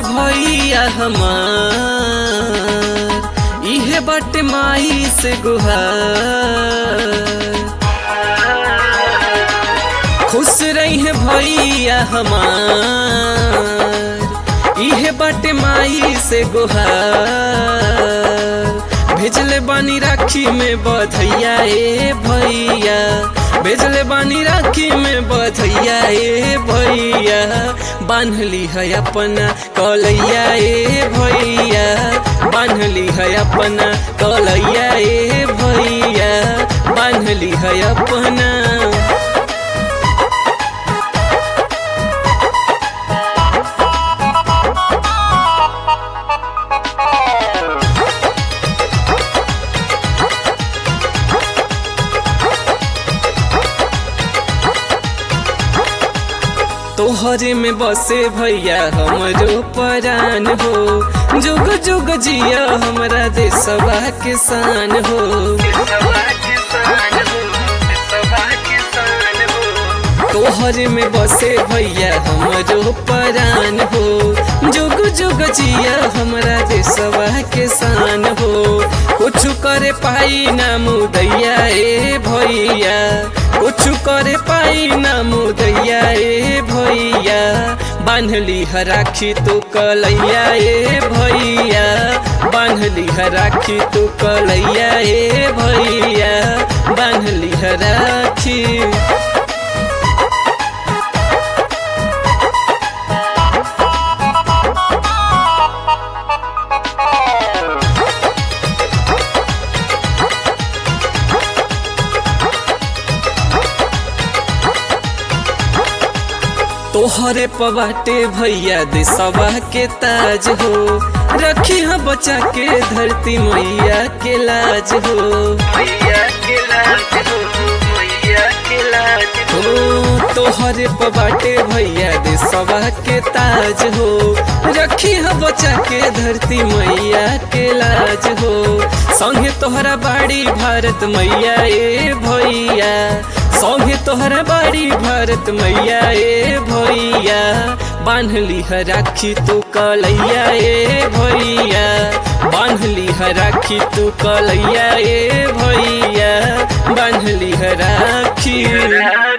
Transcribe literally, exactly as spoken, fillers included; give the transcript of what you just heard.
भैया हमार इहे बाटे माई से गुहार। खुश रही है भैया हमार इहे बाटे माई से गुहार। भेजले बानी राखी में बधैया ए भैया, भेजले बानी राखी में बधैया ए भैया। बांधली है अपना कलैया ए भैया, बांधली है अपना कलैया ए भैया, बांधली है अपना। तोहरे में बसे भैया हमरो परान हो, जुग जुग जिया हमरा देशवा के शान हो। तोहरे में बसे भैया हमरो परान हो, जुग जुग जिया हमरा देशवा के शान हो। कुछ करे पाई ना मुदैया ए भैया, कुछ करे पाई ना मुदैया ए भैया। बांधली है राखी तू कलैया ए भैया, बांधली है राखी तू कलैया ए भैया, बांधली है राखी। तोहरे पबाटे भैया देशवा के ताज हो, रखी है बचा के धरती मैया के लाज हो। मैया के लाज हो, मैया के लाज हो। तोहरे पबाटे भैया देशवा के ताज हो, रखी है बचा के धरती मैया के लाज हो। संगे तोहरा बाड़ी भारत मैया ए भैया, संगे तोहरा बाड़ी भारत मैया ए भैया। बांधली है राखी तू कलैया ए भैया, बांधली है राखी तू कलैया ए भैया, बांधली है राखी।